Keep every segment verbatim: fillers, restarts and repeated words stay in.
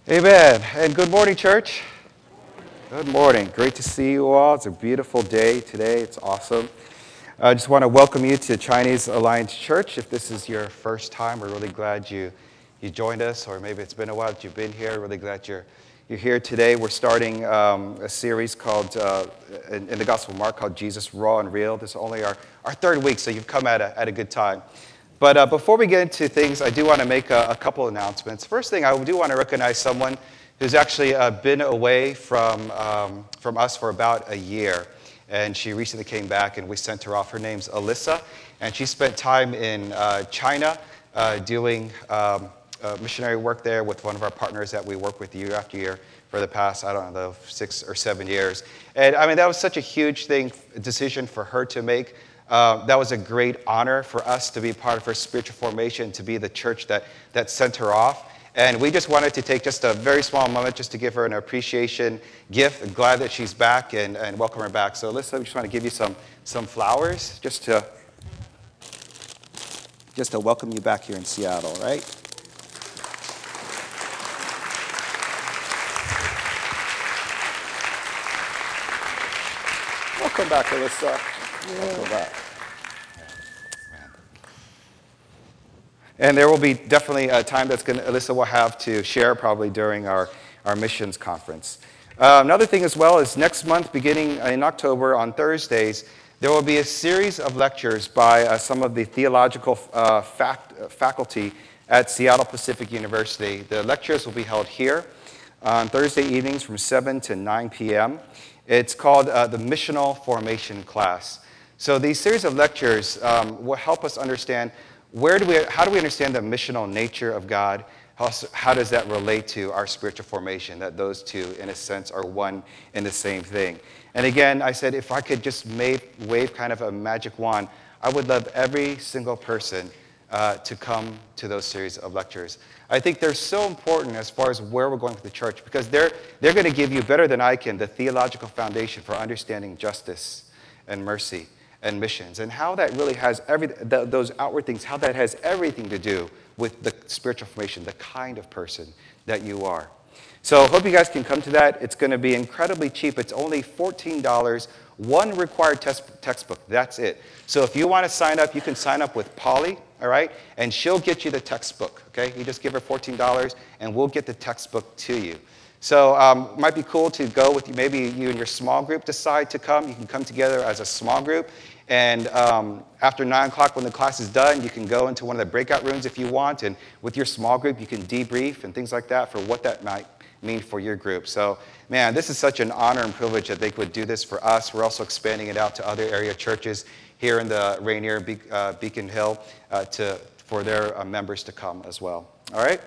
Amen. And good morning, church. Good morning. Great to see you all. It's a beautiful day today. It's awesome. I just want to welcome you to Chinese Alliance Church. If this is your first time, we're really glad you you joined us, or maybe it's been a while that you've been here. Really glad you're you're here today. We're starting um, a series called uh, in, in the Gospel of Mark called Jesus Raw and Real. This is only our, our third week, so you've come at a at a good time. But uh, before we get into things, I do want to make a, a couple announcements. First thing, I do want to recognize someone who's actually uh, been away from, um, from us for about a year. And she recently came back, and we sent her off. Her name's Alyssa, and she spent time in uh, China uh, doing um, uh, missionary work there with one of our partners that we work with year after year for the past, I don't know, six or seven years. And I mean, that was such a huge thing, decision for her to make. Uh, that was a great honor for us to be part of her spiritual formation, to be the church that, that sent her off. And we just wanted to take just a very small moment just to give her an appreciation gift. I'm glad that she's back and, and welcome her back. So Alyssa, we just want to give you some, some flowers just to, just to welcome you back here in Seattle, right? Welcome back, Alyssa. Welcome back. And there will be definitely a time that's going to, Alyssa will have to share probably during our, our missions conference. Uh, another thing as well is next month, beginning in October on Thursdays, there will be a series of lectures by uh, some of the theological uh, fac- faculty at Seattle Pacific University. The lectures will be held here on Thursday evenings from seven to nine p.m. It's called uh, the Missional Formation Class. So these series of lectures um, will help us understand where do we, how do we understand the missional nature of God? How, how does that relate to our spiritual formation? That those two, in a sense, are one and the same thing. And again, I said if I could just wave, wave kind of a magic wand, I would love every single person uh, to come to those series of lectures. I think they're so important as far as where we're going with the church, because they're, they're going to give you, better than I can, the theological foundation for understanding justice and mercy and missions, and how that really has every, the, those outward things, how that has everything to do with the spiritual formation, the kind of person that you are. So hope you guys can come to that. It's going to be incredibly cheap. It's only fourteen dollars, one required test, textbook. That's it. So if you want to sign up, you can sign up with Polly, all right? And she'll get you the textbook, okay? You just give her fourteen dollars, and we'll get the textbook to you. So um, it might be cool to go with you. Maybe you and your small group decide to come. You can come together as a small group. And um, after nine o'clock, when the class is done, you can go into one of the breakout rooms if you want. And with your small group, you can debrief and things like that for what that might mean for your group. So, man, this is such an honor and privilege that they would do this for us. We're also expanding it out to other area churches here in the Rainier, Be- uh, Beacon Hill, uh, to, for their uh, members to come as well. All right?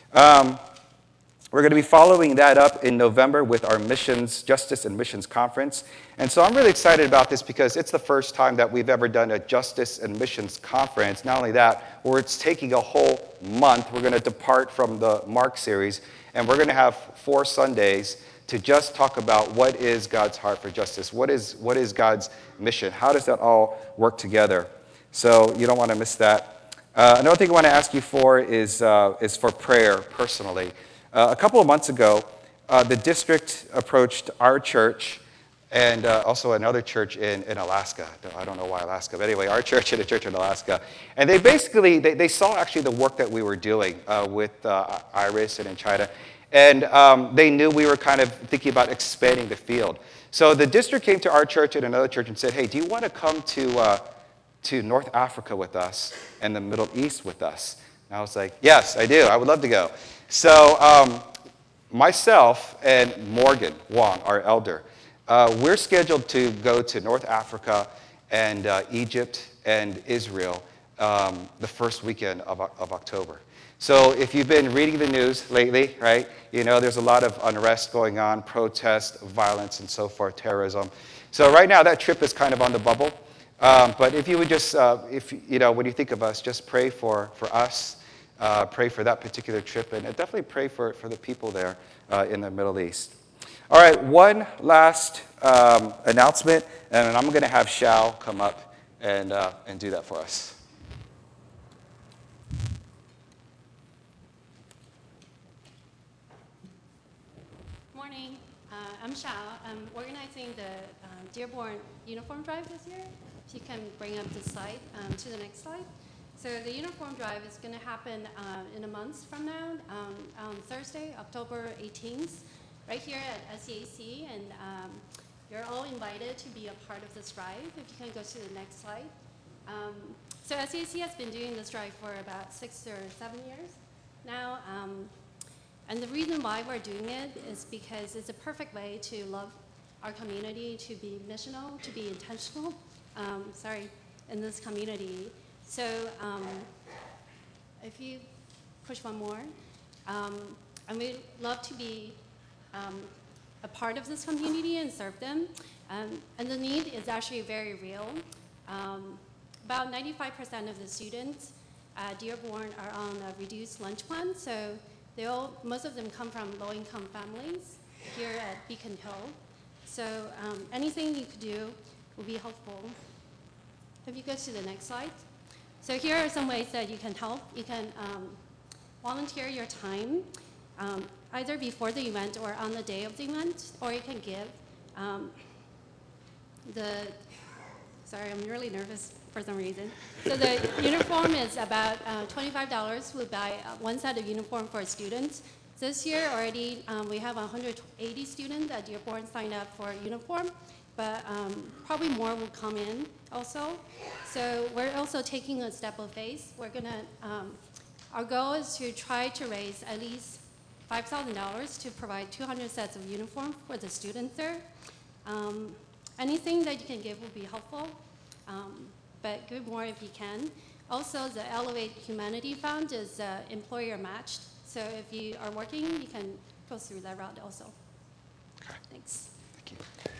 Um, We're going to be following that up in November with our Missions, Justice and Missions Conference. And so I'm really excited about this because it's the first time that we've ever done a Justice and Missions Conference. Not only that, where it's taking a whole month. We're going to depart from the Mark series, and we're going to have four Sundays to just talk about what is God's heart for justice. What is, what is God's mission? How does that all work together? So you don't want to miss that. Uh, another thing I want to ask you for is, uh, is for prayer personally. Uh, a couple of months ago, uh, the district approached our church and uh, also another church in, in Alaska. I don't know why Alaska, but anyway, our church and a church in Alaska. And they basically, they, they saw actually the work that we were doing uh, with uh, Iris and in China. And um, they knew we were kind of thinking about expanding the field. So the district came to our church and another church and said, hey, do you want to come to, uh, to North Africa with us and the Middle East with us? And I was like, yes, I do. I would love to go. So um, myself and Morgan Wong, our elder, uh, we're scheduled to go to North Africa and uh, Egypt and Israel um, the first weekend of, of October. So if you've been reading the news lately, right, you know there's a lot of unrest going on, protest, violence, and so forth, terrorism. So right now that trip is kind of on the bubble. Um, but if you would just, uh, if you know, when you think of us, just pray for, for us. Uh, pray for that particular trip, and definitely pray for, for the people there uh, in the Middle East. All right, one last um, announcement, and I'm going to have Shao come up and, uh, and do that for us. morning. Uh, I'm Xiao. I'm organizing the um, Dearborn Uniform Drive this year. If you can bring up the slide um, to the next slide. So the Uniform Drive is going to happen uh, in a month from now, um, on Thursday, October eighteenth, right here at S C A C. And um, you're all invited to be a part of this drive. If you can go to the next slide. Um, so S C A C has been doing this drive for about six or seven years now. Um, And the reason why we're doing it is because it's a perfect way to love our community, to be missional, to be intentional, um, sorry, in this community. So um, if you push one more, um, and we'd love to be um, a part of this community and serve them. Um, and the need is actually very real. Um, about ninety-five percent of the students at Dearborn are on a reduced lunch plan, so They all, most of them come from low-income families here at Beacon Hill. So um, anything you could do will be helpful. If you go to the next slide. So here are some ways that you can help. You can um, volunteer your time, um, either before the event or on the day of the event, or you can give. Um, the, sorry, I'm really nervous for some reason. So the uniform is about uh, twenty-five dollars. We buy one set of uniform for students. This year already um, we have one hundred eighty students at Dearborn signed up for uniform, but um, probably more will come in also. So we're also taking a step of faith. We're gonna, um, our goal is to try to raise at least five thousand dollars to provide two hundred sets of uniform for the students there. Um, anything that you can give will be helpful. Um, but give more if you can. Also, the Elevate Humanity Fund is uh, employer matched. So if you are working, you can go through that route also. Okay. Thanks. Thank you.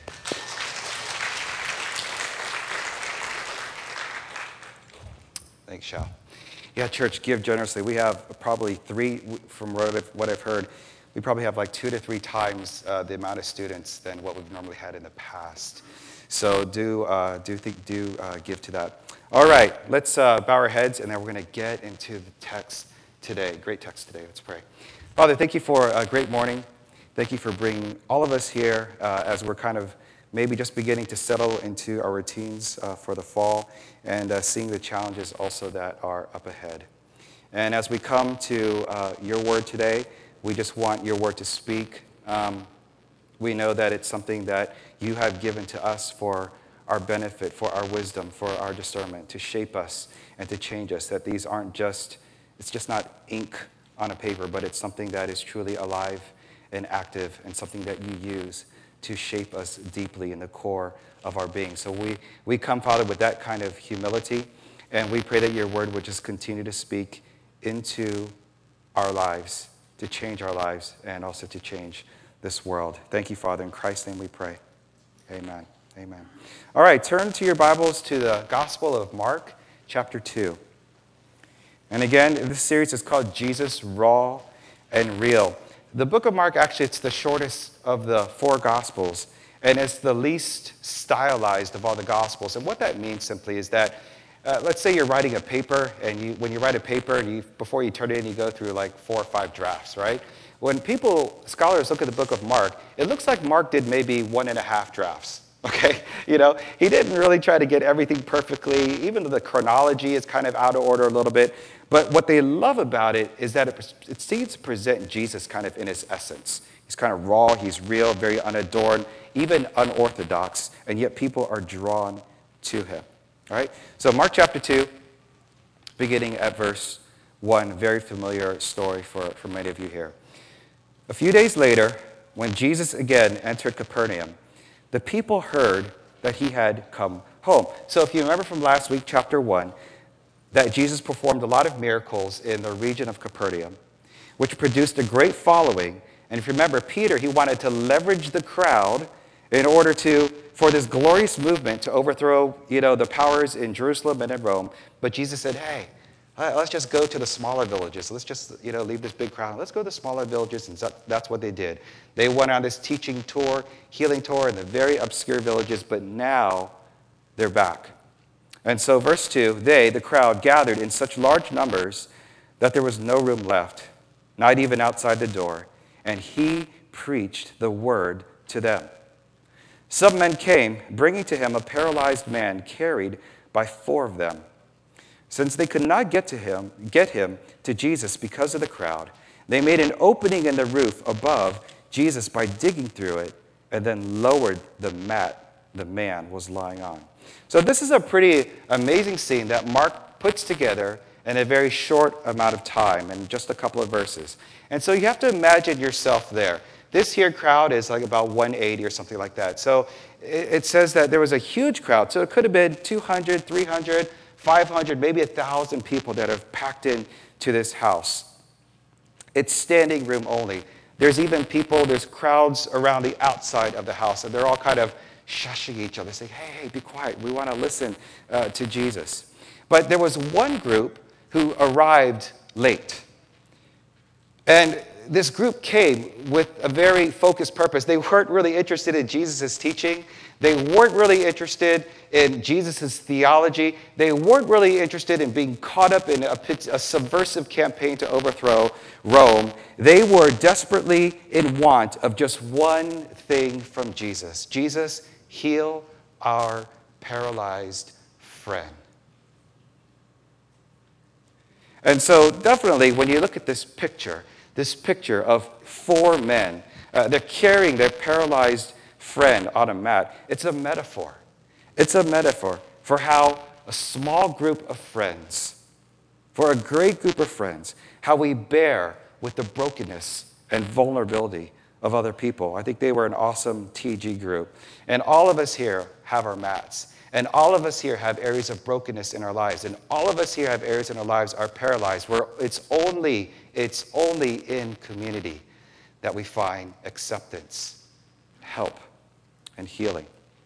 Thanks, Xiao. Yeah, church, give generously. We have probably three, from what I've, what I've heard, we probably have like two to three times uh, the amount of students than what we've normally had in the past. So do uh, do think do uh, give to that. All right, let's uh, bow our heads, and then we're going to get into the text today. Great text today. Let's pray. Father, thank you for a great morning. Thank you for bringing all of us here uh, as we're kind of maybe just beginning to settle into our routines uh, for the fall, and uh, seeing the challenges also that are up ahead. And as we come to uh, your word today, we just want your word to speak. Um, we know that it's something that you have given to us for our benefit, for our wisdom, for our discernment, to shape us and to change us, that these aren't just, it's just not ink on a paper, but it's something that is truly alive and active, and something that you use to shape us deeply in the core of our being. So we, we come, Father, with that kind of humility, and we pray that your word would just continue to speak into our lives, to change our lives, and also to change this world. Thank you, Father. In Christ's name we pray. Amen. Amen. All right, turn to your Bibles to the Gospel of Mark, chapter two. And again, this series is called Jesus, Raw and Real. The book of Mark, actually, it's the shortest of the four Gospels, and it's the least stylized of all the Gospels. And what that means simply is that, uh, let's say you're writing a paper, and you, when you write a paper, you, before you turn it in, you go through like four or five drafts, right? When people, scholars look at the book of Mark, it looks like Mark did maybe one and a half drafts, okay? You know, he didn't really try to get everything perfectly, even though the chronology is kind of out of order a little bit. But what they love about it is that it, it seems to present Jesus kind of in his essence. He's kind of raw, he's real, very unadorned, even unorthodox, and yet people are drawn to him, all right? So Mark chapter two, beginning at verse one, very familiar story for, for many of you here. A few days later, when Jesus again entered Capernaum, the people heard that he had come home. So if you remember from last week, chapter one, that Jesus performed a lot of miracles in the region of Capernaum, which produced a great following. And if you remember, Peter, he wanted to leverage the crowd in order to, for this glorious movement to overthrow, you know, the powers in Jerusalem and in Rome. But Jesus said, hey, let's just go to the smaller villages. Let's just, you know, leave this big crowd. Let's go to the smaller villages, and that's what they did. They went on this teaching tour, healing tour in the very obscure villages, but now they're back. And so verse two, they, the crowd, gathered in such large numbers that there was no room left, not even outside the door. And he preached the word to them. Some men came, bringing to him a paralyzed man carried by four of them. Since they could not get to him, get him to Jesus because of the crowd, they made an opening in the roof above Jesus by digging through it and then lowered the mat the man was lying on. So this is a pretty amazing scene that Mark puts together in a very short amount of time, in just a couple of verses. And so you have to imagine yourself there. This here crowd is like about one eighty or something like that. So it says that there was a huge crowd. So it could have been two hundred, three hundred, five hundred, maybe one thousand people that have packed in to this house. It's standing room only. There's even people, there's crowds around the outside of the house, and they're all kind of shushing each other, saying, hey, hey, be quiet. We want to listen uh, to Jesus. But there was one group who arrived late. And this group came with a very focused purpose. They weren't really interested in Jesus' teaching. They weren't really interested in Jesus' theology. They weren't really interested in being caught up in a, a subversive campaign to overthrow Rome. They were desperately in want of just one thing from Jesus. Jesus, heal our paralyzed friend. And so definitely when you look at this picture, this picture of four men, uh, they're carrying their paralyzed friend on a mat. It's a metaphor. It's a metaphor for how a small group of friends, for a great group of friends, how we bear with the brokenness and vulnerability of other people. I think they were an awesome T G group. And all of us here have our mats. And all of us here have areas of brokenness in our lives. And all of us here have areas in our lives are paralyzed, where it's only, it's only in community that we find acceptance, help, and healing.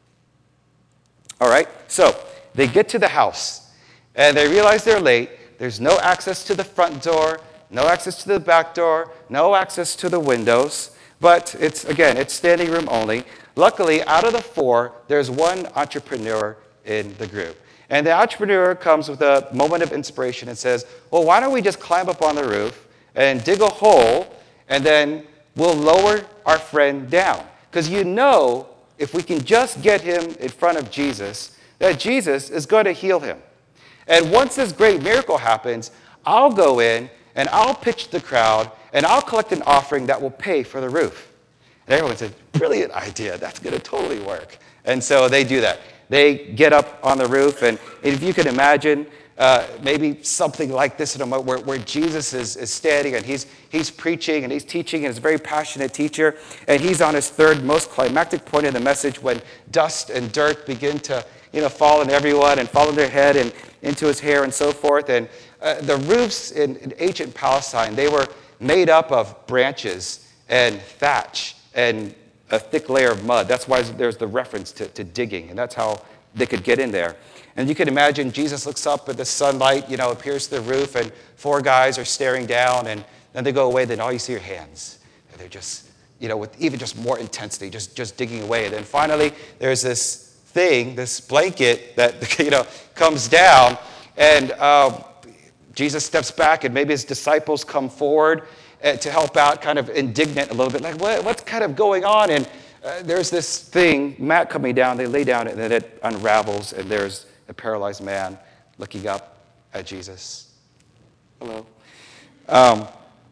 All right, so they get to the house, and they realize they're late. There's no access to the front door, no access to the back door, no access to the windows. But it's, again, it's standing room only. Luckily, out of the four, there's one entrepreneur in the group. And the entrepreneur comes with a moment of inspiration and says, well, why don't we just climb up on the roof and dig a hole, and then we'll lower our friend down. Because you know, if we can just get him in front of Jesus, that Jesus is going to heal him. And once this great miracle happens, I'll go in and I'll pitch the crowd and I'll collect an offering that will pay for the roof. And everyone said, brilliant idea. That's going to totally work. And so they do that. They get up on the roof, and if you can imagine uh, maybe something like this in a moment where, where Jesus is, is standing and he's, he's preaching and he's teaching, and he's a very passionate teacher, and he's on his third most climactic point in the message when dust and dirt begin to you know, fall on everyone and fall on their head and into his hair and so forth. And uh, the roofs in, in ancient Palestine, they were made up of branches and thatch and a thick layer of mud. That's why there's the reference to, to digging, and that's how they could get in there. And you can imagine Jesus looks up at the sunlight, you know, appears to the roof, and four guys are staring down, and then they go away, then all you see are hands. And they're just, you know, with even just more intensity, just, just digging away. And then finally, there's this thing, this blanket that, you know, comes down, and uh, Jesus steps back, and maybe his disciples come forward to help out, kind of indignant a little bit, like, what, what's kind of going on? And uh, there's this thing, mat coming down, they lay down, and then it unravels, and there's a paralyzed man looking up at Jesus. Hello. Um,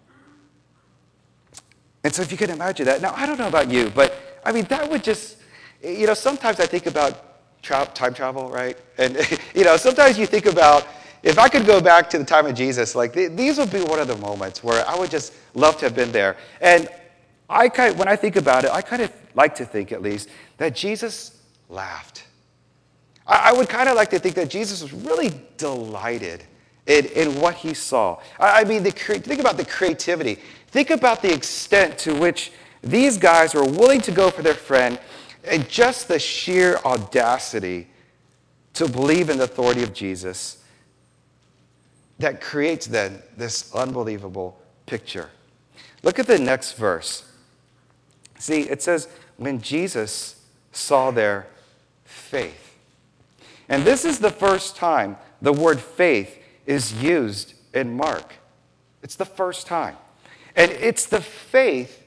and so if you can imagine that. Now, I don't know about you, but, I mean, that would just, you know, sometimes I think about tra- time travel, right? And, you know, sometimes you think about, if I could go back to the time of Jesus, like th- these would be one of the moments where I would just love to have been there. And I kind of, when I think about it, I kind of like to think, at least, that Jesus laughed. I, I would kind of like to think that Jesus was really delighted in, in what he saw. I, I mean, the cre- think about the creativity. Think about the extent to which these guys were willing to go for their friend, and just the sheer audacity to believe in the authority of Jesus. That creates then this unbelievable picture. Look at the next verse. See, it says, when Jesus saw their faith. And this is the first time the word faith is used in Mark. It's the first time. And it's the faith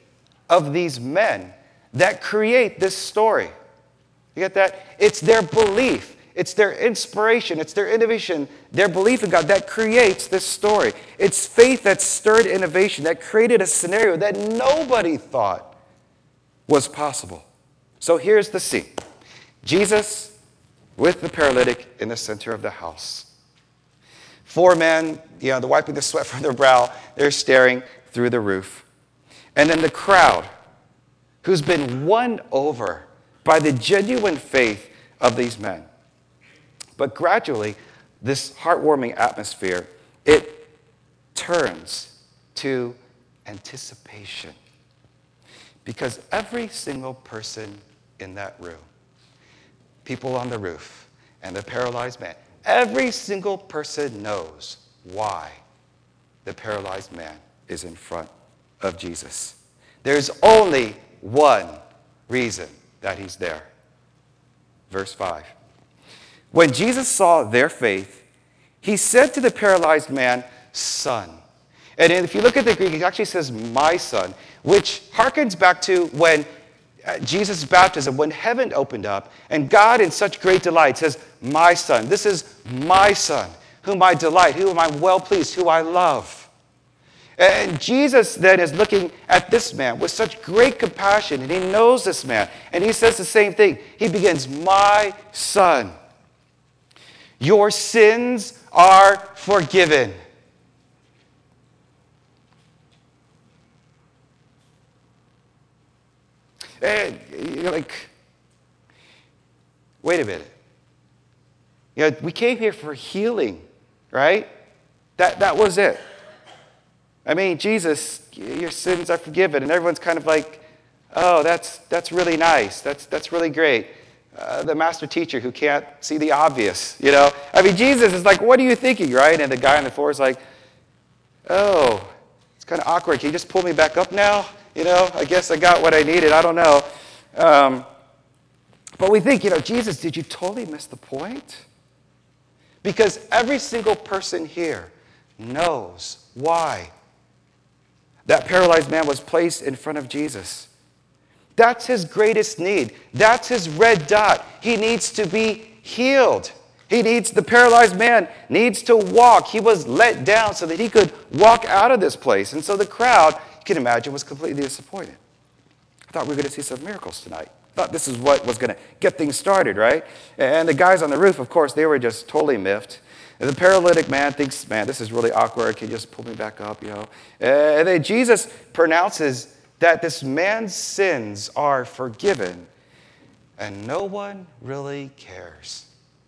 of these men that create this story. You get that? It's their belief. It's their inspiration. It's their innovation, their belief in God that creates this story. It's faith that stirred innovation, that created a scenario that nobody thought was possible. So here's the scene. Jesus with the paralytic in the center of the house. Four men, you know, they're wiping the sweat from their brow. They're staring through the roof. And then the crowd, who's been won over by the genuine faith of these men. But gradually, this heartwarming atmosphere, it turns to anticipation. Because every single person in that room, people on the roof, and the paralyzed man, every single person knows why the paralyzed man is in front of Jesus. There's only one reason that he's there. Verse five. When Jesus saw their faith, he said to the paralyzed man, "Son." And if you look at the Greek, it actually says, "my son," which harkens back to when Jesus' baptism, when heaven opened up, and God in such great delight says, "My son." This is my son, whom I delight, whom I'm well pleased, who I love. And Jesus then is looking at this man with such great compassion, and he knows this man, and he says the same thing. He begins, "My son, your sins are forgiven." And you're like, wait a minute. You know, we came here for healing, right? That, that was it. I mean, Jesus, your sins are forgiven. And everyone's kind of like, oh, that's, that's really nice. That's, that's really great. Uh, the master teacher who can't see the obvious, you know? I mean, Jesus is like, what are you thinking, right? And the guy on the floor is like, oh, it's kind of awkward. Can you just pull me back up now? You know, I guess I got what I needed. I don't know. Um, but we think, you know, Jesus, did you totally miss the point? Because every single person here knows why that paralyzed man was placed in front of Jesus. That's his greatest need. That's his red dot. He needs to be healed. He needs, the paralyzed man needs to walk. He was let down so that he could walk out of this place. And so the crowd, you can imagine, was completely disappointed. I thought we were going to see some miracles tonight. I thought this is what was going to get things started, right? And the guys on the roof, of course, they were just totally miffed. And the paralytic man thinks, man, this is really awkward. Can you just pull me back up, you know? And then Jesus pronounces that this man's sins are forgiven, and no one really cares.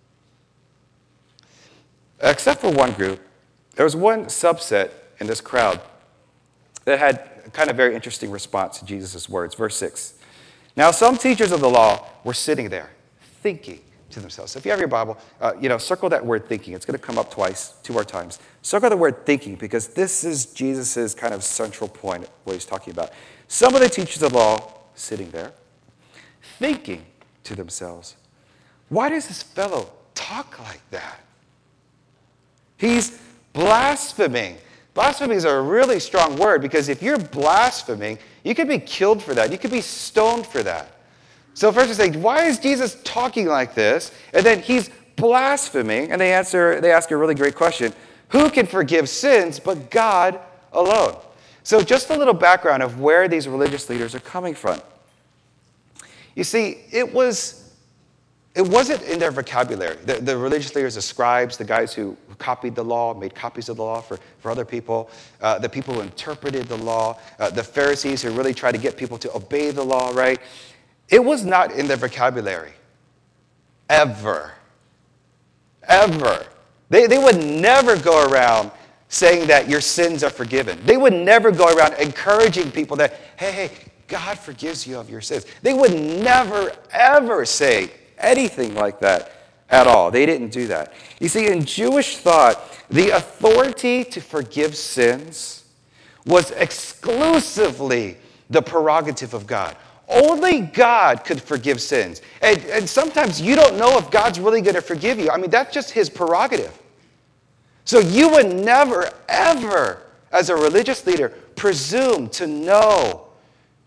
Except for one group. There was one subset in this crowd that had a kind of very interesting response to Jesus' words. Verse six. Now some teachers of the law were sitting there, thinking to themselves. So if you have your Bible, uh, you know, circle that word thinking. It's going to come up twice, two more times. Circle the word thinking, because this is Jesus' kind of central point, what he's talking about. Some of the teachers of the law sitting there, thinking to themselves, why does this fellow talk like that? He's blaspheming. Blasphemy is a really strong word, because if you're blaspheming, you could be killed for that. You could be stoned for that. So first they say, why is Jesus talking like this? And then he's blaspheming, and they answer, they ask a really great question. Who can forgive sins but God alone? So just a little background of where these religious leaders are coming from. You see, it was It wasn't in their vocabulary. The, the religious leaders, the scribes, the guys who copied the law, made copies of the law for, for other people, uh, the people who interpreted the law, uh, the Pharisees who really tried to get people to obey the law, right? It was not in their vocabulary. Ever. Ever. They, they would never go around saying that your sins are forgiven. They would never go around encouraging people that, hey, hey, God forgives you of your sins. They would never, ever say anything like that at all. They didn't do that. You see, in Jewish thought, the authority to forgive sins was exclusively the prerogative of God. Only God could forgive sins. And, and sometimes you don't know if God's really going to forgive you. I mean, that's just his prerogative. So you would never, ever, as a religious leader, presume to know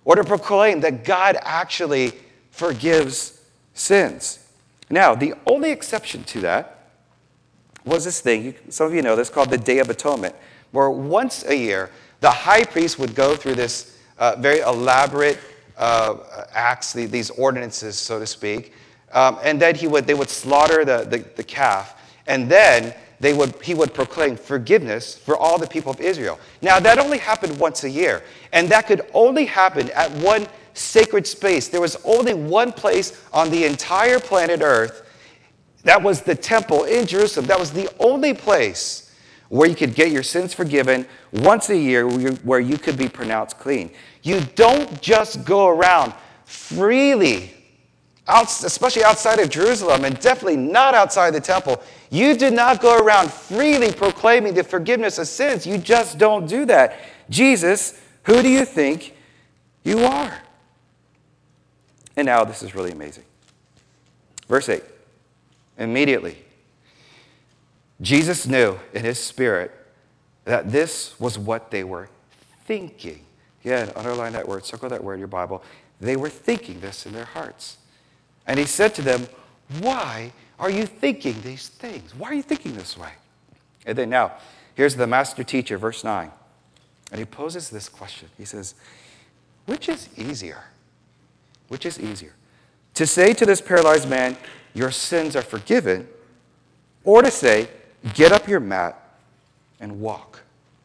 or to proclaim that God actually forgives sins. Now, the only exception to that was this thing, some of you know this, called the Day of Atonement, where once a year, the high priest would go through this uh, very elaborate uh, acts, the, these ordinances, so to speak, um, and then he would, they would slaughter the, the, the calf, and then they would, he would proclaim forgiveness for all the people of Israel. Now, that only happened once a year, and that could only happen at one sacred space. There was only one place on the entire planet Earth. That was the temple in Jerusalem. That was the only place where you could get your sins forgiven once a year, where you, where you could be pronounced clean. You don't just go around freely, out, especially outside of Jerusalem, and definitely not outside the temple. You do not go around freely proclaiming the forgiveness of sins. You just don't do that. Jesus, who do you think you are? And now this is really amazing. Verse eight. Immediately, Jesus knew in his spirit that this was what they were thinking. Again, underline that word, circle that word in your Bible. They were thinking this in their hearts. And he said to them, why are you thinking these things? Why are you thinking this way? And then now, here's the master teacher, verse nine. And he poses this question. He says, which is easier? Which is easier? To say to this paralyzed man, your sins are forgiven, or to say, get up your mat and walk?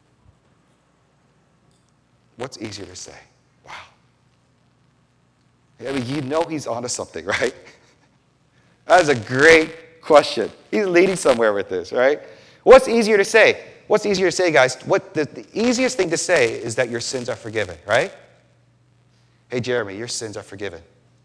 What's easier to say? Wow. I mean, you know he's onto something, right? That is a great question. He's leading somewhere with this, right? What's easier to say? What's easier to say, guys? What the, the easiest thing to say is that your sins are forgiven, right? Hey, Jeremy, your sins are forgiven.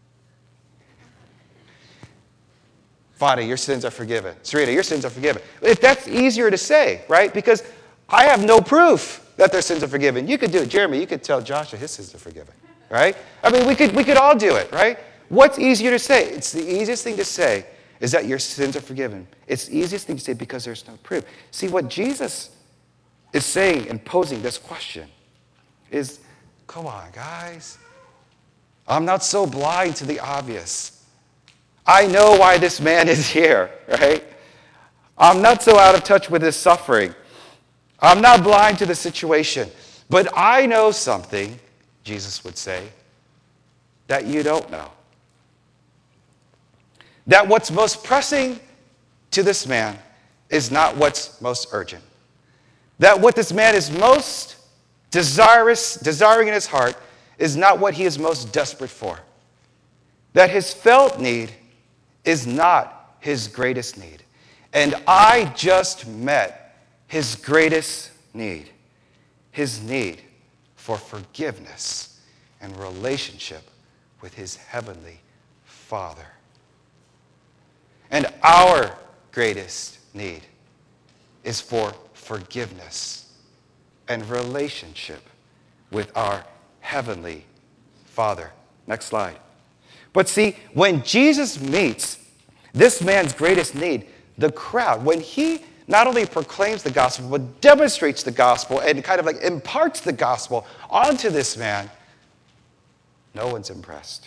Fonda, your sins are forgiven. Sarita, your sins are forgiven. If that's easier to say, right? Because I have no proof that their sins are forgiven. You could do it. Jeremy, you could tell Joshua his sins are forgiven, right? I mean, we could, we could all do it, right? What's easier to say? It's the easiest thing to say is that your sins are forgiven. It's the easiest thing to say because there's no proof. See, what Jesus is saying and posing this question is, come on, guys. I'm not so blind to the obvious. I know why this man is here, right? I'm not so out of touch with his suffering. I'm not blind to the situation. But I know something, Jesus would say, that you don't know. That what's most pressing to this man is not what's most urgent. That what this man is most desirous, desiring in his heart is not what he is most desperate for. That his felt need is not his greatest need. And I just met his greatest need. His need for forgiveness and relationship with his heavenly Father. And our greatest need is for forgiveness and relationship with our heavenly Father. Next slide. But see, when Jesus meets this man's greatest need, the crowd, when he not only proclaims the gospel, but demonstrates the gospel and kind of like imparts the gospel onto this man, no one's impressed.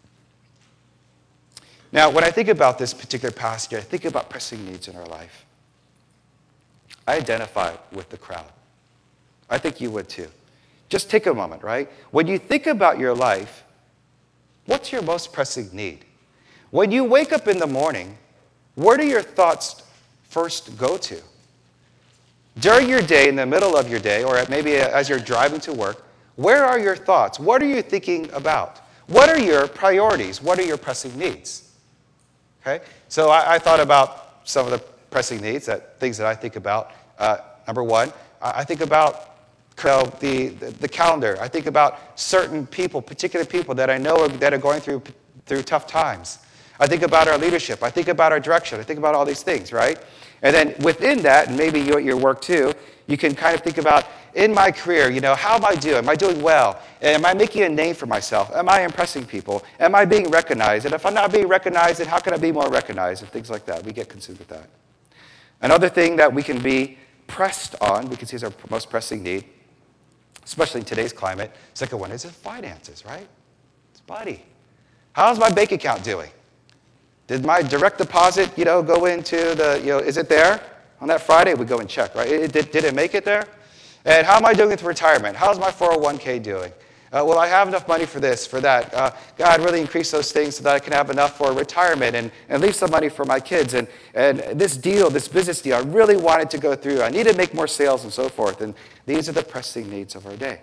Now, when I think about this particular passage, I think about pressing needs in our life. I identify with the crowd. I think you would too. Just take a moment, right? When you think about your life, what's your most pressing need? When you wake up in the morning, where do your thoughts first go to? During your day, in the middle of your day, or maybe as you're driving to work, where are your thoughts? What are you thinking about? What are your priorities? What are your pressing needs? Okay? So I, I thought about some of the pressing needs, that things that I think about. Uh, number one, I think about So the, the, the calendar. I think about certain people, particular people that I know are, that are going through, through tough times. I think about our leadership. I think about our direction. I think about all these things, right? And then within that, and maybe you at your work too, you can kind of think about, in my career, you know, how am I doing? Am I doing well? Am I making a name for myself? Am I impressing people? Am I being recognized? And if I'm not being recognized, then how can I be more recognized? And things like that. We get consumed with that. Another thing that we can be pressed on, we can see as our most pressing need, especially in today's climate. Second one is finances, right? It's money. How's my bank account doing? Did my direct deposit, you know, go into the, you know, is it there? On that Friday, we go and check, right? It, did, did it make it there? And how am I doing with retirement? How's my four oh one k doing? Uh, will I have enough money for this, for that? Uh, God, really increase those things so that I can have enough for retirement and, and leave some money for my kids. And, and this deal, this business deal, I really wanted to go through. I need to make more sales and so forth. And these are the pressing needs of our day.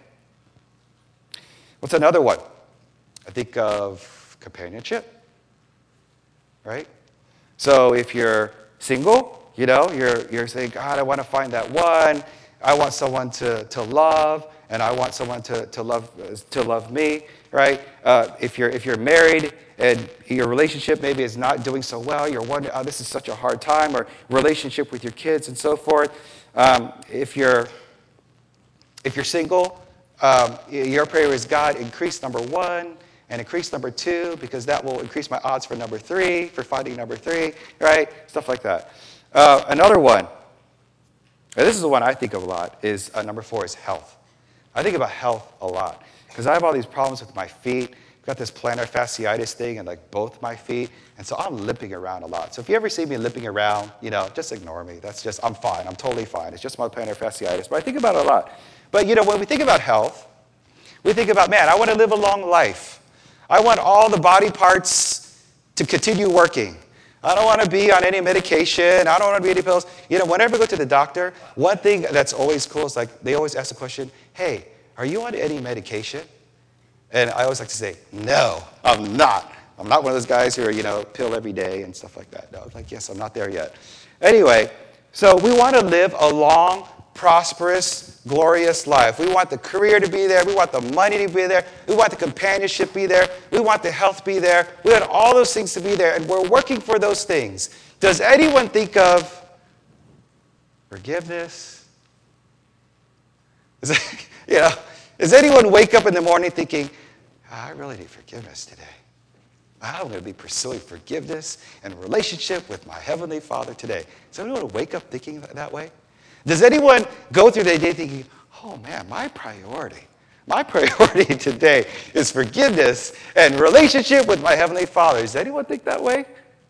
What's another one? I think of companionship, right? So if you're single, you know, you're, you're saying, God, I want to find that one. I want someone to, to love, and I want someone to, to love to love me, right? Uh, if you're if you're married and your relationship maybe is not doing so well, you're wondering, oh, this is such a hard time, or relationship with your kids and so forth. Um, if you're if you're single, um, your prayer is, God, increase number one and increase number two, because that will increase my odds for number three, for finding number three, right? Stuff like that. Uh, another one. And this is the one I think of a lot, is uh, number four is health. I think about health a lot because I have all these problems with my feet. I've got this plantar fasciitis thing in like both my feet, and so I'm limping around a lot. So if you ever see me limping around, you know, just ignore me. That's just, I'm fine. I'm totally fine. It's just my plantar fasciitis, but I think about it a lot. But, you know, when we think about health, we think about, man, I want to live a long life. I want all the body parts to continue working. I don't want to be on any medication. I don't want to be any pills. You know, whenever I go to the doctor, one thing that's always cool is like they always ask the question, hey, are you on any medication? And I always like to say, no, I'm not. I'm not one of those guys who are, you know, pill every day and stuff like that. No, I'm like, yes, I'm not there yet. Anyway, so we want to live a long, prosperous, glorious life. We want the career to be there. We want the money to be there. We want the companionship to be there. We want the health to be there. We want all those things to be there, and we're working for those things. Does anyone think of forgiveness? Is it, you know, does anyone wake up in the morning thinking, oh, I really need forgiveness today? I'm going to be pursuing forgiveness and relationship with my Heavenly Father today. Does anyone wake up thinking that way? Does anyone go through their day thinking, oh man, my priority, my priority today is forgiveness and relationship with my Heavenly Father? Does anyone think that way?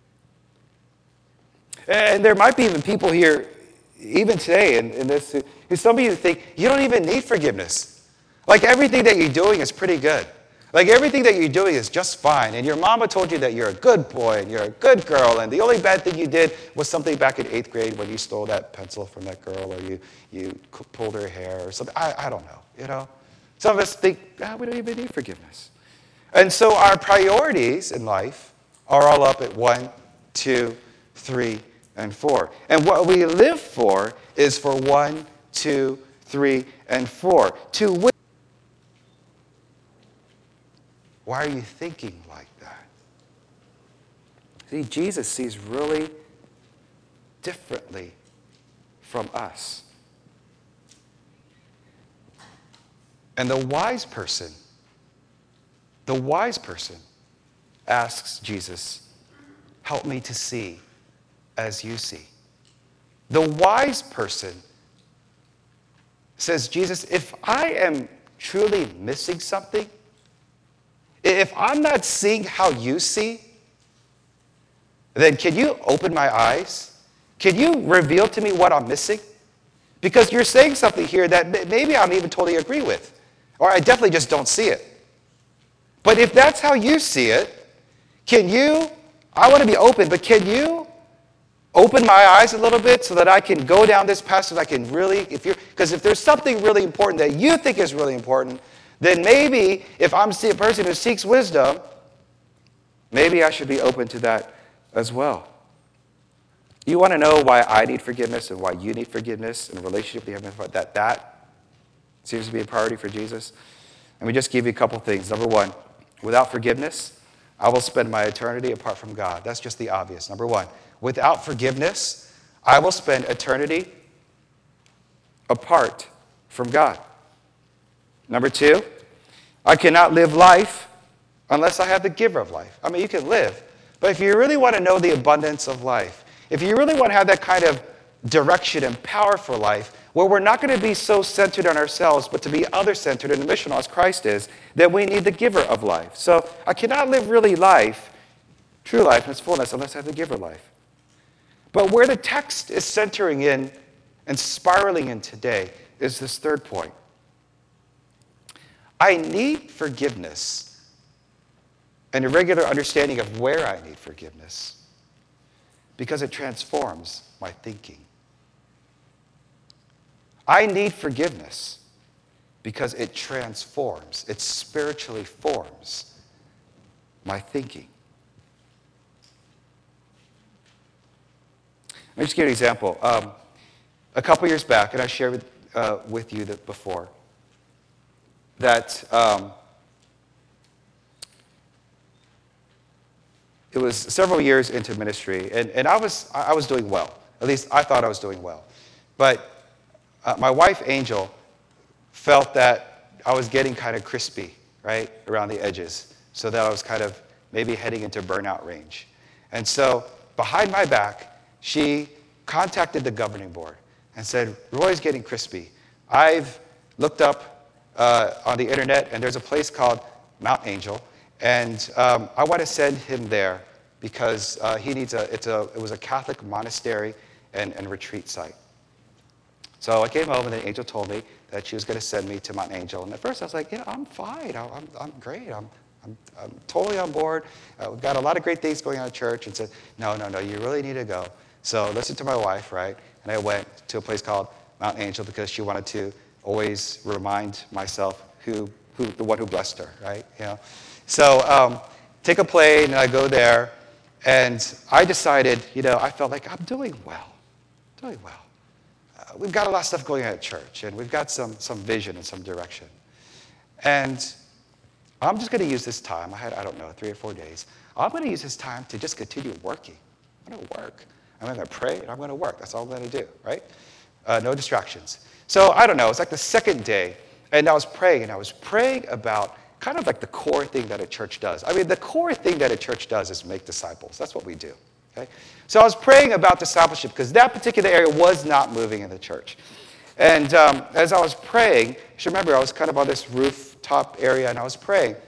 And there might be even people here, even today, in, in this, who some of you think you don't even need forgiveness. Like everything that you're doing is pretty good. Like everything that you're doing is just fine. And your mama told you that you're a good boy and you're a good girl. And the only bad thing you did was something back in eighth grade when you stole that pencil from that girl, or you, you pulled her hair or something. I, I don't know, you know. Some of us think, ah, we don't even need forgiveness. And so our priorities in life are all up at one, two, three, and four. And what we live for is for one, two, three, and four. To win. Why are you thinking like that? See, Jesus sees really differently from us. And the wise person, the wise person asks Jesus, help me to see as you see. The wise person says, Jesus, if I am truly missing something, if I'm not seeing how you see, then can you open my eyes? Can you reveal to me what I'm missing? Because you're saying something here that maybe I don't even totally agree with, or I definitely just don't see it. But if that's how you see it, can you, I want to be open, but can you open my eyes a little bit so that I can go down this path so that I can really, if you're, because if there's something really important that you think is really important, then maybe if I'm a person who seeks wisdom, maybe I should be open to that as well. You want to know why I need forgiveness and why you need forgiveness in a relationship with the Heavenly Father, that that seems to be a priority for Jesus? Let me just give you a couple things. Number one, without forgiveness, I will spend my eternity apart from God. That's just the obvious. Number one, without forgiveness, I will spend eternity apart from God. Number two, I cannot live life unless I have the giver of life. I mean, you can live, but if you really want to know the abundance of life, if you really want to have that kind of direction and power for life, where we're not going to be so centered on ourselves, but to be other-centered and missional as Christ is, that we need the giver of life. So I cannot live really life, true life in its fullness, unless I have the giver life. But where the text is centering in and spiraling in today is this third point. I need forgiveness and a regular understanding of where I need forgiveness because it transforms my thinking. I need forgiveness because it transforms, it spiritually forms my thinking. Let me just give you an example. Um, a couple years back, and I shared with, uh, with you that before, that um, it was several years into ministry, and, and I was I was doing well. At least I thought I was doing well. But uh, my wife, Angel, felt that I was getting kind of crispy, right, around the edges, so that I was kind of maybe heading into burnout range. And so behind my back, she contacted the governing board and said, Roy's getting crispy. I've looked up uh, on the internet, and there's a place called Mount Angel, and um, I want to send him there because uh, he needs a, it's a, it was a Catholic monastery and, and retreat site. So I came home, and then Angel told me that she was going to send me to Mount Angel. And at first I was like, yeah, I'm fine. I'm, I'm, I'm great. I'm, I'm, I'm totally on board. Uh, we've got a lot of great things going on at church. And said, no, no, no, you really need to go. So listen to my wife, right? And I went to a place called Mount Angel because she wanted to always remind myself who, who the one who blessed her, right? You know. So um, take a plane, and I go there. And I decided, you know, I felt like I'm doing well, doing well. Uh, we've got a lot of stuff going on at church, and we've got some, some vision and some direction. And I'm just going to use this time. I had, I don't know, three or four days. I'm going to use this time to just continue working. I'm going to work. I'm going to pray, and I'm going to work. That's all I'm going to do, right? Uh, no distractions. So I don't know. It's like the second day, and I was praying, and I was praying about kind of like the core thing that a church does. I mean, the core thing that a church does is make disciples. That's what we do. Okay? So I was praying about discipleship because that particular area was not moving in the church. And um, as I was praying, you should remember I was kind of on this rooftop area, and I was praying. And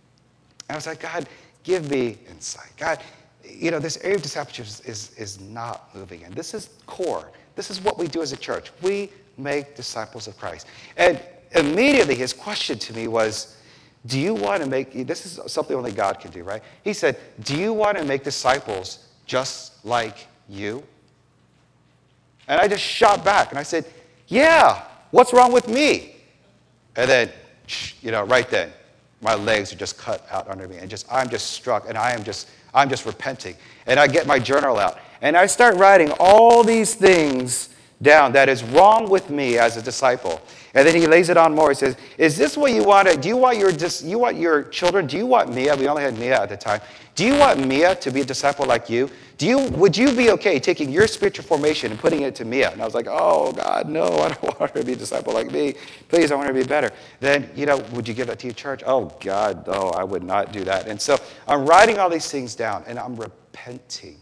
I was like, God, give me insight. God, you know, this area of discipleship is, is, is not moving in. This is core. This is what we do as a church. We make disciples of Christ. And immediately his question to me was, do you want to make, this is something only God can do, right? He said, do you want to make disciples just like you? And I just shot back and I said, yeah, what's wrong with me? And then, you know, right then, my legs are just cut out under me and just, I'm just struck and I am just, I'm just repenting. And I get my journal out and I start writing all these things down that is wrong with me as a disciple. And then he lays it on more. He says, is this what you want? To, do you want your dis, you want your children? Do you want Mia? We only had Mia at the time. Do you want Mia to be a disciple like you? Do you would you be okay taking your spiritual formation and putting it to Mia? And I was like, oh God, no, I don't want her to be a disciple like me. Please, I want her to be better. Then, you know, would you give that to your church? Oh God, no, I would not do that. And so I'm writing all these things down and I'm repenting.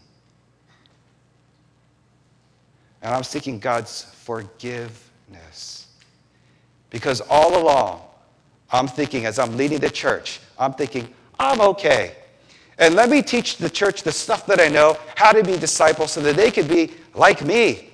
And I'm seeking God's forgiveness. Because all along, I'm thinking, as I'm leading the church, I'm thinking, I'm okay. And let me teach the church the stuff that I know, how to be disciples so that they could be like me.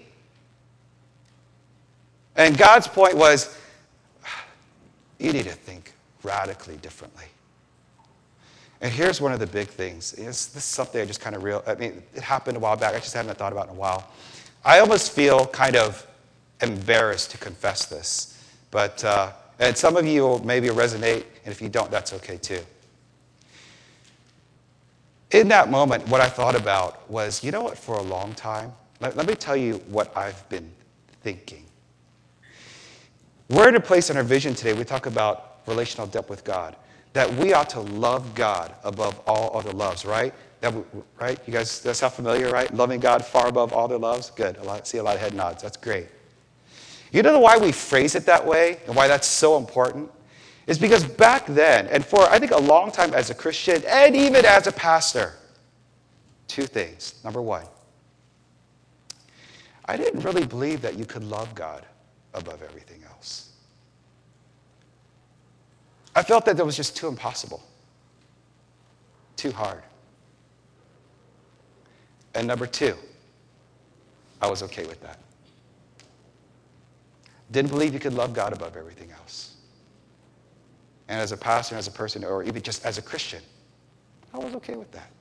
And God's point was, you need to think radically differently. And here's one of the big things. It's, this is something I just kind of real. I mean, it happened a while back. I just haven't thought about it in a while. I almost feel kind of embarrassed to confess this. But, uh, and some of you will maybe resonate, and if you don't, that's okay too. In that moment, what I thought about was, you know what, for a long time, let, let me tell you what I've been thinking. We're in a place in our vision today, we talk about relational depth with God, that we ought to love God above all other loves, right? That, right? You guys, that sound familiar, right? Loving God far above all their loves? Good. I see a lot of head nods. That's great. You know why we phrase it that way and why that's so important? Is because back then, and for I think a long time as a Christian and even as a pastor, two things. Number one, I didn't really believe that you could love God above everything else. I felt that that was just too impossible, too hard. And number two, I was okay with that. Didn't believe you could love God above everything else. And as a pastor, as a person, or even just as a Christian, I was okay with that.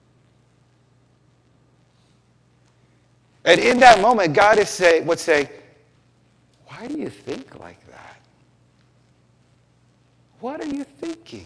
And in that moment, God is say, would say, why do you think like that? What are you thinking?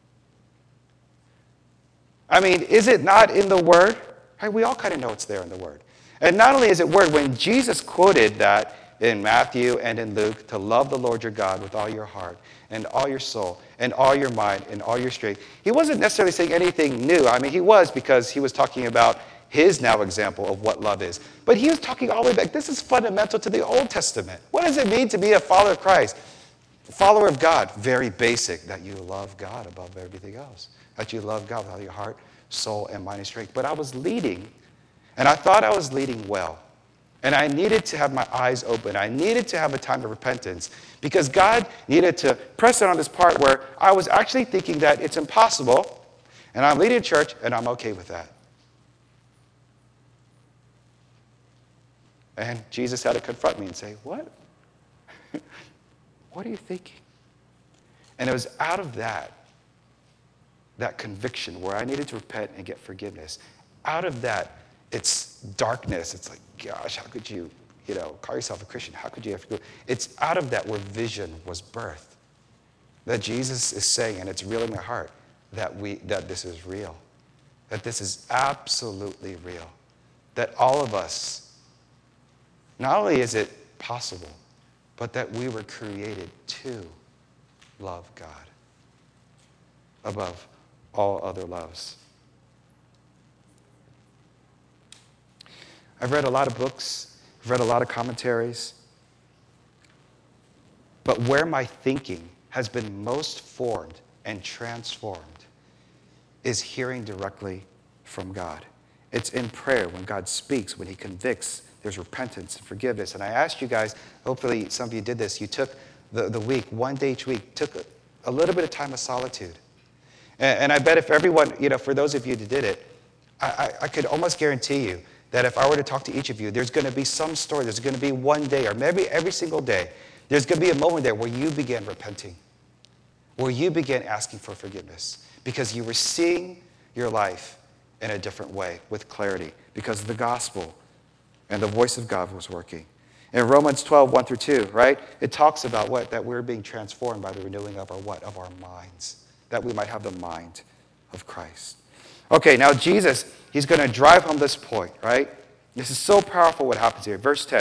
I mean, is it not in the Word? Right, we all kind of know it's there in the Word. And not only is it Word, when Jesus quoted that in Matthew and in Luke, to love the Lord your God with all your heart and all your soul and all your mind and all your strength, he wasn't necessarily saying anything new. I mean, he was, because he was talking about his now example of what love is. But he was talking all the way back. This is fundamental to the Old Testament. What does it mean to be a follower of Christ? A follower of God, very basic, that you love God above everything else. That you love God with all your heart, soul, and mind and strength. But I was leading, and I thought I was leading well. And I needed to have my eyes open. I needed to have a time of repentance, because God needed to press it on this part where I was actually thinking that it's impossible, and I'm leading a church, and I'm okay with that. And Jesus had to confront me and say, what? What are you thinking? And it was out of that, that conviction where I needed to repent and get forgiveness. Out of that, it's darkness. It's like, gosh, how could you, you know, call yourself a Christian? How could you have to go? It's out of that where vision was birthed. That Jesus is saying, and it's real in my heart, that we that this is real. That this is absolutely real. That all of us, not only is it possible, but that we were created to love God above all other loves. I've read a lot of books. I've read a lot of commentaries. But where my thinking has been most formed and transformed is hearing directly from God. It's in prayer when God speaks, when he convicts. There's repentance and forgiveness. And I asked you guys, hopefully some of you did this, you took the, the week, one day each week, took a, a little bit of time of solitude. And, and I bet if everyone, you know, for those of you who did it, I, I, I could almost guarantee you that if I were to talk to each of you, there's going to be some story, there's going to be one day, or maybe every single day, there's going to be a moment there where you began repenting, where you began asking for forgiveness, because you were seeing your life in a different way with clarity, because the gospel and the voice of God was working. In Romans twelve, one through two, right? It talks about what? That we're being transformed by the renewing of our what? Of our minds. That we might have the mind of Christ. Okay, now Jesus, he's going to drive home this point, right? This is so powerful what happens here. Verse ten.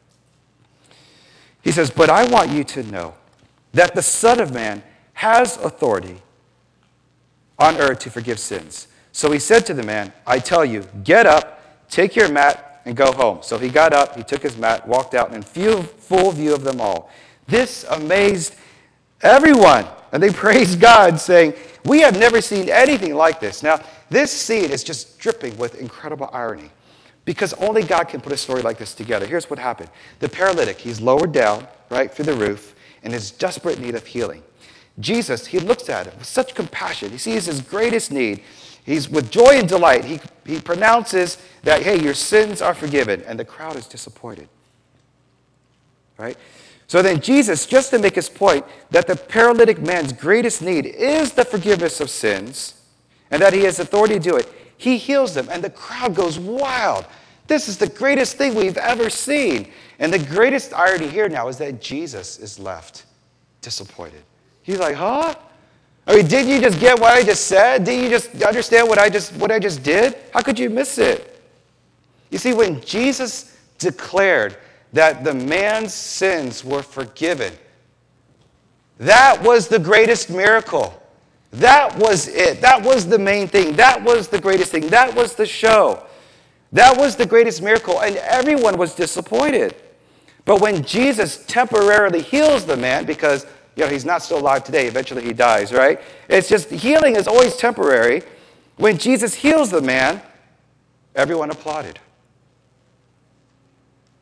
He says, but I want you to know that the Son of Man has authority on earth to forgive sins. So he said to the man, I tell you, get up, take your mat, and go home. So he got up, he took his mat, walked out, and in view, full view of them all. This amazed everyone. And they praised God, saying, we have never seen anything like this. Now, this scene is just dripping with incredible irony, because only God can put a story like this together. Here's what happened. The paralytic, he's lowered down, right, through the roof, and is desperate need of healing. Jesus, he looks at him with such compassion. He sees his greatest need. He's with joy and delight. He, he pronounces that, hey, your sins are forgiven. And the crowd is disappointed. Right? So then Jesus, just to make his point that the paralytic man's greatest need is the forgiveness of sins, and that he has authority to do it, he heals them. And the crowd goes wild. This is the greatest thing we've ever seen. And the greatest irony here now is that Jesus is left disappointed. He's like, huh? I mean, didn't you just get what I just said? Didn't you just understand what I just what I just did? How could you miss it? You see, when Jesus declared that the man's sins were forgiven, that was the greatest miracle. That was it. That was the main thing. That was the greatest thing. That was the show. That was the greatest miracle, and everyone was disappointed. But when Jesus temporarily heals the man, because you know, he's not still alive today. Eventually he dies, right? It's just healing is always temporary. When Jesus heals the man, everyone applauded.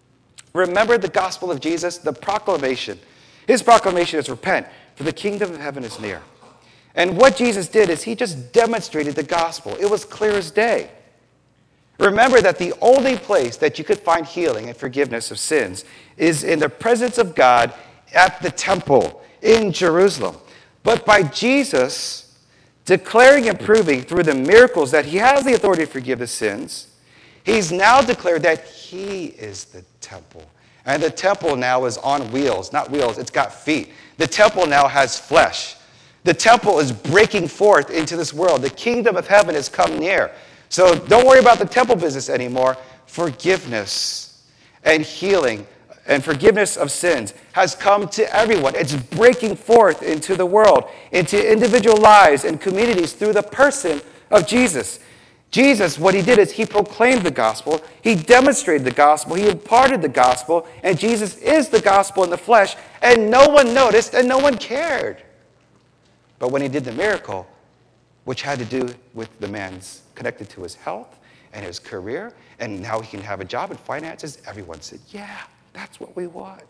Remember the gospel of Jesus, the proclamation. His proclamation is repent, for the kingdom of heaven is near. And what Jesus did is he just demonstrated the gospel. It was clear as day. Remember that the only place that you could find healing and forgiveness of sins is in the presence of God at the temple in Jerusalem. But by Jesus declaring and proving through the miracles that he has the authority to forgive the sins, he's now declared that he is the temple. And the temple now is on wheels, not wheels, it's got feet. The temple now has flesh. The temple is breaking forth into this world. The kingdom of heaven has come near. So don't worry about the temple business anymore. Forgiveness and healing and forgiveness of sins has come to everyone. It's breaking forth into the world, into individual lives and communities through the person of Jesus. Jesus, what he did is he proclaimed the gospel, he demonstrated the gospel, he imparted the gospel, and Jesus is the gospel in the flesh, and no one noticed and no one cared. But when he did the miracle, which had to do with the man's connected to his health and his career, and now he can have a job and finances, everyone said, yeah, that's what we want.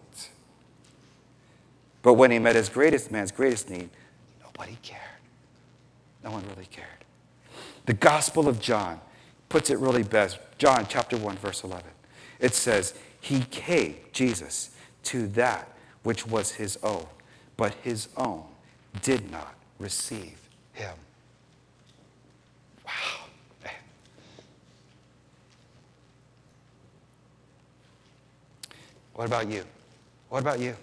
But when he met his greatest man's greatest need, nobody cared. No one really cared. The Gospel of John puts it really best. John chapter one, verse eleven. It says, he came, Jesus, to that which was his own, but his own did not receive him. Wow. Man. What about you? What about you?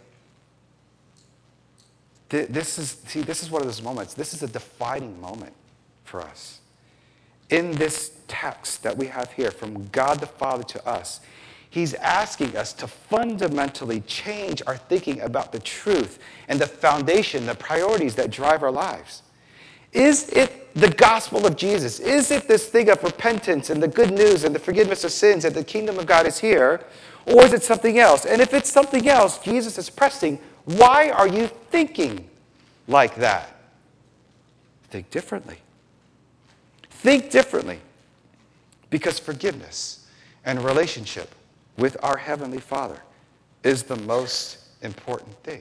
This is, see, this is one of those moments. This is a defining moment for us. In this text that we have here from God the Father to us, he's asking us to fundamentally change our thinking about the truth and the foundation, the priorities that drive our lives. Is it the gospel of Jesus? Is it this thing of repentance and the good news and the forgiveness of sins and the kingdom of God is here? Or is it something else? And if it's something else, Jesus is pressing, why are you thinking like that? Think differently. Think differently. Because forgiveness and relationship with our Heavenly Father is the most important thing.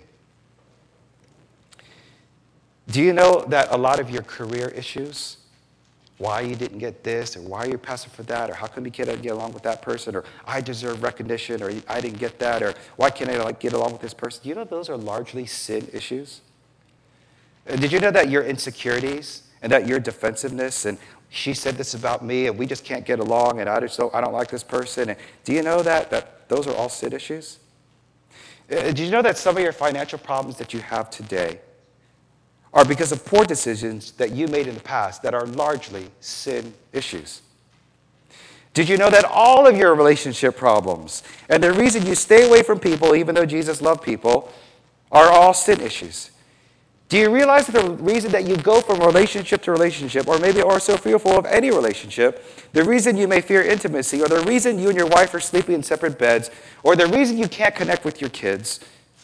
Do you know that a lot of your career issues, why you didn't get this, or why you're passing for that, or how come you can't get along with that person, or I deserve recognition, or I didn't get that, or why can't I like get along with this person? Do you know those are largely sin issues? Did you know that your insecurities and that your defensiveness and she said this about me and we just can't get along and I just don't, I don't like this person? And do you know that, that those are all sin issues? Did you know that some of your financial problems that you have today are because of poor decisions that you made in the past that are largely sin issues? Did you know that all of your relationship problems and the reason you stay away from people, even though Jesus loved people, are all sin issues? Do you realize that the reason that you go from relationship to relationship, or maybe are so fearful of any relationship, the reason you may fear intimacy, or the reason you and your wife are sleeping in separate beds, or the reason you can't connect with your kids,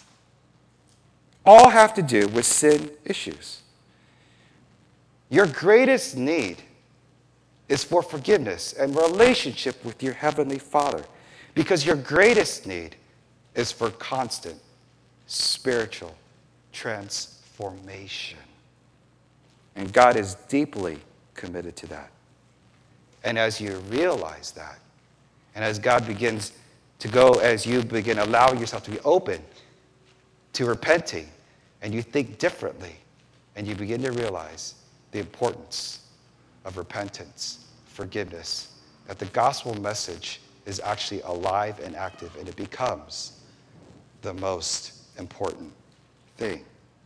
all have to do with sin issues. Your greatest need is for forgiveness and relationship with your Heavenly Father, because your greatest need is for constant spiritual transformation. And God is deeply committed to that. And as you realize that, and as God begins to go, as you begin allowing yourself to be open to repenting, and you think differently, and you begin to realize the importance of repentance, forgiveness, that the gospel message is actually alive and active, and it becomes the most important thing.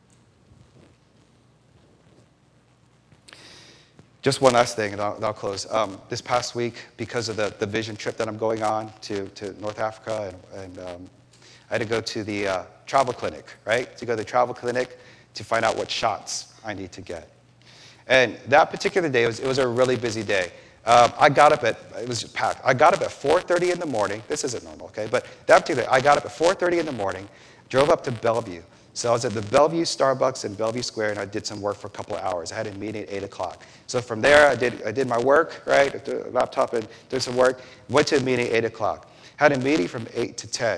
Just one last thing, and I'll, and I'll close. Um, this past week, because of the, the vision trip that I'm going on to, to North Africa, and, and um, I had to go to the uh, travel clinic, right? To go to the travel clinic to find out what shots I need to get. And that particular day, it was, it was a really busy day. Um, I got up at, it was packed. I got up at four thirty in the morning. This isn't normal, okay? But that particular day, I got up at four thirty in the morning, drove up to Bellevue. So I was at the Bellevue Starbucks in Bellevue Square, and I did some work for a couple of hours. I had a meeting at eight o'clock. So from there, I did, I did my work, right? The laptop and did some work. Went to a meeting at eight o'clock. Had a meeting from eight to ten.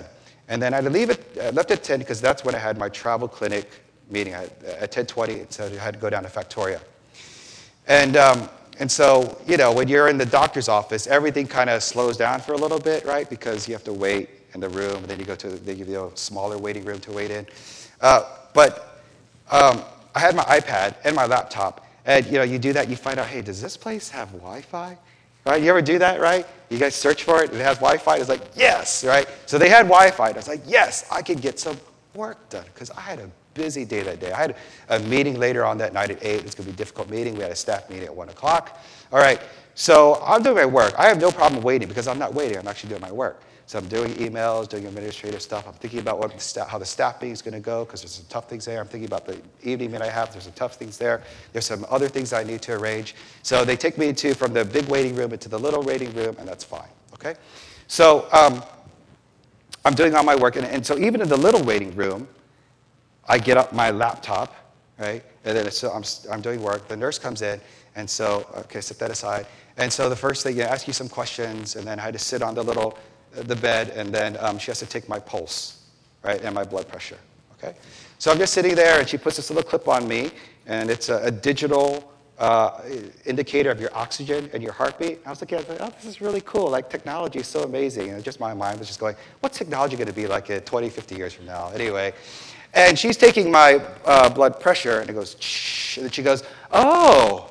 And then I'd leave it, I left at ten because that's when I had my travel clinic meeting at, at ten twenty, so I had to go down to Factoria. And, um, and so, you know, when you're in the doctor's office, everything kind of slows down for a little bit, right? Because you have to wait in the room, and then you go to, they give you a smaller waiting room to wait in. Uh, but um, I had my iPad and my laptop, and, you know, you do that, you find out, hey, does this place have Wi-Fi? Right? You ever do that, right? You guys search for it, and it has Wi-Fi. It's like, yes, right? So they had Wi-Fi. And I was like, yes, I could get some work done because I had a busy day that day. I had a meeting later on that night at eight. It's going to be a difficult meeting. We had a staff meeting at one o'clock. All right, so I'm doing my work. I have no problem waiting because I'm not waiting. I'm actually doing my work. So I'm doing emails, doing administrative stuff. I'm thinking about what the staff, how the staff meeting is going to go because there's some tough things there. I'm thinking about the evening that I have. There's some tough things there. There's some other things I need to arrange. So they take me to from the big waiting room into the little waiting room, and that's fine. Okay. So um, I'm doing all my work, and, and so even in the little waiting room, I get up my laptop, right, and then so I'm I'm doing work. The nurse comes in, and so okay, set that aside. And so the first thing, you ask you some questions, and then I had to sit on the little the bed, and then um, she has to take my pulse, right, and my blood pressure, okay? So I'm just sitting there, and she puts this little clip on me, and it's a, a digital uh, indicator of your oxygen and your heartbeat. I was looking at it, oh, this is really cool. Like, technology is so amazing. And just my mind was just going, what's technology going to be like in twenty, fifty years from now? Anyway, and she's taking my uh, blood pressure, and it goes, shh, and then she goes, oh.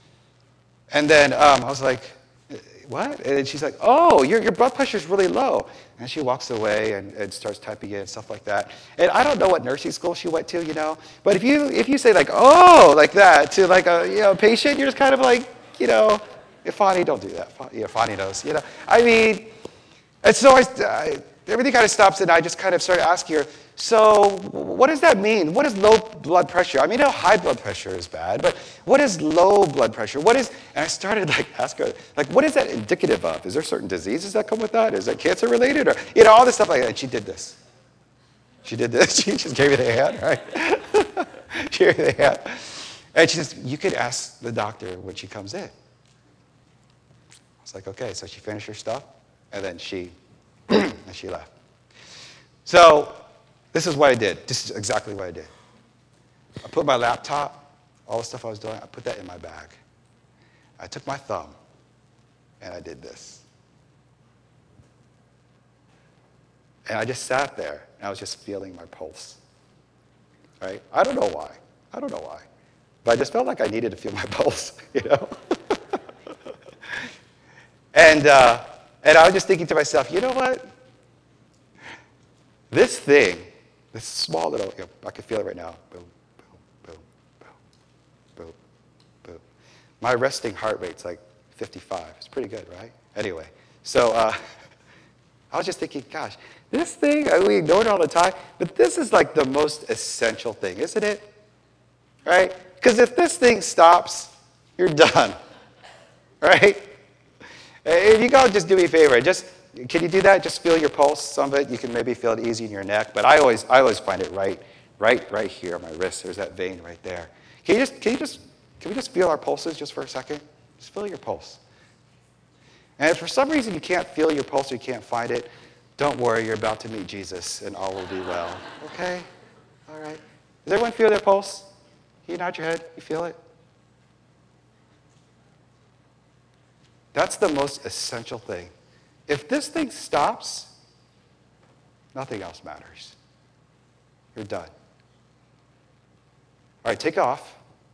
And then um, I was like, what? And she's like, oh, your, your blood pressure is really low. And she walks away and, and starts typing in stuff like that. And I don't know what nursing school she went to, you know. But if you if you say like, oh, like that to like a you know patient, you're just kind of like, you know, Fani, don't do that. Yeah, Fani knows, you know. I mean, and so I, I everything kind of stops, and I just kind of started asking her, so what does that mean? What is low blood pressure? I mean, I know high blood pressure is bad, but what is low blood pressure? What is, and I started like asking her, like, what is that indicative of? Is there certain diseases that come with that? Is that cancer related? Or, you know, all this stuff like that. And she did this. She did this. She just gave me the hand, right? She gave me the hand. And she says, you could ask the doctor when she comes in. I was like, okay. So she finished her stuff, and then she, and she left. So this is what I did. This is exactly what I did. I put my laptop, all the stuff I was doing, I put that in my bag. I took my thumb, and I did this. And I just sat there, and I was just feeling my pulse. Right? I don't know why. I don't know why. But I just felt like I needed to feel my pulse, you know? and, uh, and I was just thinking to myself, you know what? This thing, this small little, you know, I can feel it right now. Boom, boom, boom, boom, boom, boom. My resting heart rate's like fifty-five. It's pretty good, right? Anyway, so uh, I was just thinking, gosh, this thing, we ignore it all the time, but this is like the most essential thing, isn't it? Right? Because if this thing stops, you're done. Right? If you go, just do me a favor. Just Can you do that? Just feel your pulse. Some of it, you can maybe feel it easy in your neck, but I always, I always find it right, right, right here on my wrist. There's that vein right there. Can you just, can you just, can we just feel our pulses just for a second? Just feel your pulse. And if for some reason you can't feel your pulse or you can't find it, don't worry. You're about to meet Jesus, and all will be well. Okay? All right. Does everyone feel their pulse? Can you nod your head? You feel it? That's the most essential thing. If this thing stops, nothing else matters. You're done. All right, take off.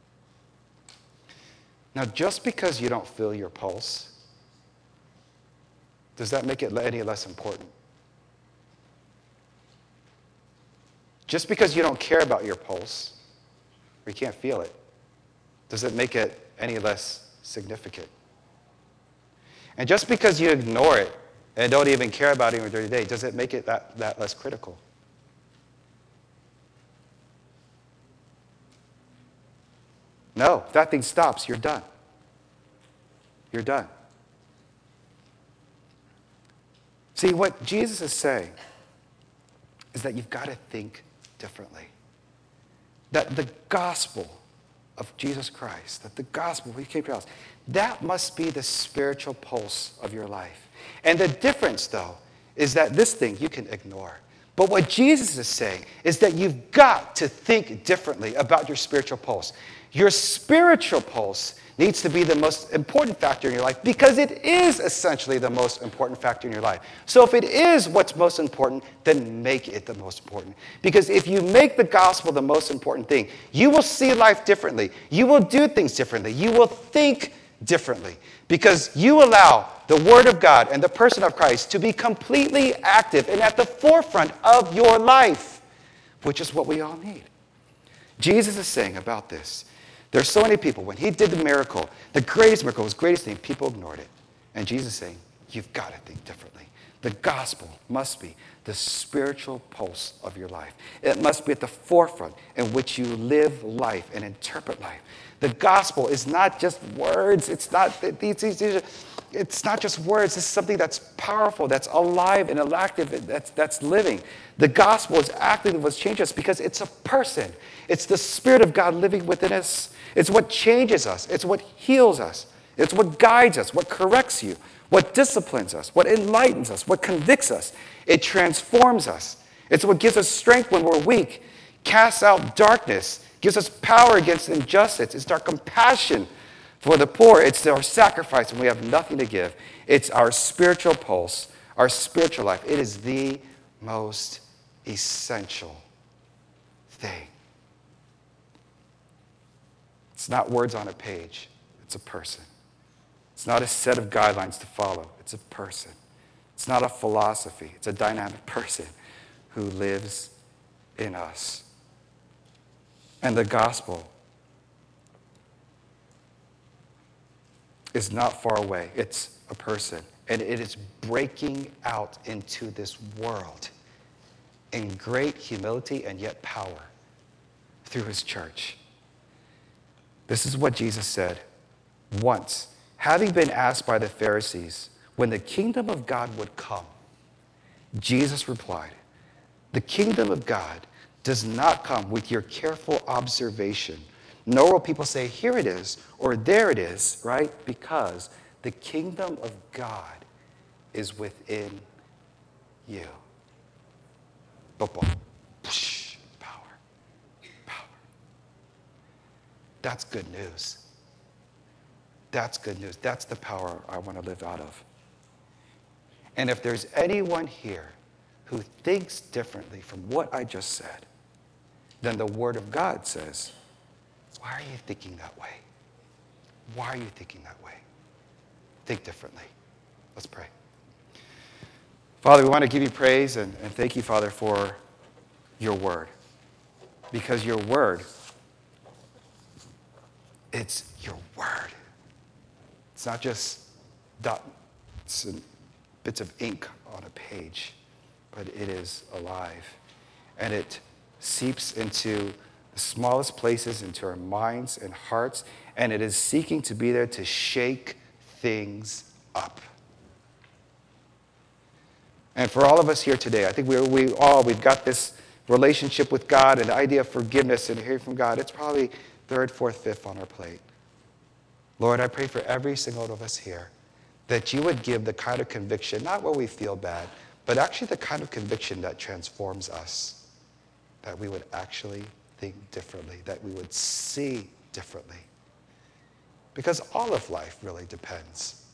Now, just because you don't feel your pulse, does that make it any less important? Just because you don't care about your pulse, or you can't feel it, does it make it any less significant? And just because you ignore it and don't even care about it in your day, does it make it that, that less critical? No. If that thing stops, you're done. You're done. See, what Jesus is saying is that you've got to think differently. That the gospel of Jesus Christ, that the gospel, we came to us, that must be the spiritual pulse of your life. And the difference, though, is that this thing you can ignore. But what Jesus is saying is that you've got to think differently about your spiritual pulse. Your spiritual pulse needs to be the most important factor in your life because it is essentially the most important factor in your life. So if it is what's most important, then make it the most important. Because if you make the gospel the most important thing, you will see life differently. You will do things differently. You will think differently because you allow the Word of God and the person of Christ to be completely active and at the forefront of your life, which is what we all need. Jesus is saying about this, there's so many people, when he did the miracle, the greatest miracle, his greatest thing, people ignored it. And Jesus is saying, you've got to think differently. The gospel must be the spiritual pulse of your life. It must be at the forefront in which you live life and interpret life. The gospel is not just words. It's not, these, these, these are, it's not just words. This is something that's powerful, that's alive and active, that's, that's living. The gospel is actively what's changed us because it's a person. It's the Spirit of God living within us. It's what changes us. It's what heals us. It's what guides us, what corrects you, what disciplines us, what enlightens us, what convicts us. It transforms us. It's what gives us strength when we're weak, casts out darkness, gives us power against injustice. It's our compassion for the poor. It's our sacrifice when we have nothing to give. It's our spiritual pulse, our spiritual life. It is the most essential thing. It's not words on a page. It's a person. It's not a set of guidelines to follow. It's a person. It's not a philosophy. It's a dynamic person who lives in us. And the gospel is not far away. It's a person. And it is breaking out into this world in great humility and yet power through his church. This is what Jesus said once, having been asked by the Pharisees when the kingdom of God would come. Jesus replied, the kingdom of God does not come with your careful observation, nor will people say, here it is, or there it is, right? Because the kingdom of God is within you. Boom, power, power. That's good news. That's good news. That's the power I want to live out of. And if there's anyone here who thinks differently from what I just said, then the Word of God says, why are you thinking that way? Why are you thinking that way? Think differently. Let's pray. Father, we want to give you praise and, and thank you, Father, for your Word. Because your Word, it's your Word. It's not just dots and bits of ink on a page, but it is alive. And it seeps into the smallest places, into our minds and hearts, and it is seeking to be there to shake things up. And for all of us here today, I think we we all, we've got this relationship with God and the idea of forgiveness and hearing from God. It's probably third, fourth, fifth on our plate. Lord, I pray for every single one of us here that you would give the kind of conviction, not where we feel bad, but actually the kind of conviction that transforms us, that we would actually think differently, that we would see differently. Because all of life really depends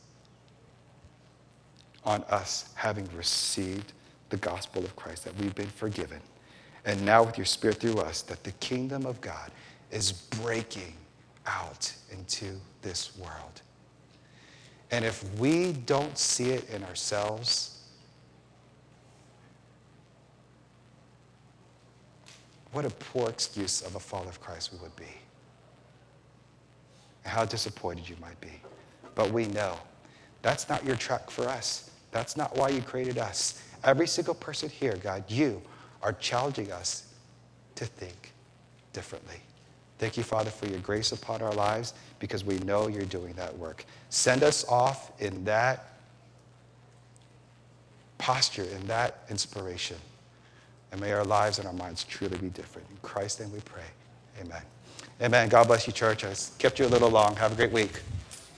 on us having received the gospel of Christ, that we've been forgiven. And now with your Spirit through us, that the kingdom of God is breaking out into this world. And if we don't see it in ourselves, what a poor excuse of a follower of Christ we would be. And how disappointed you might be. But we know that's not your track for us. That's not why you created us. Every single person here, God, you are challenging us to think differently. Thank you, Father, for your grace upon our lives, because we know you're doing that work. Send us off in that posture, in that inspiration. And may our lives and our minds truly be different. In Christ's name we pray. Amen. Amen. God bless you, church. I kept you a little long. Have a great week.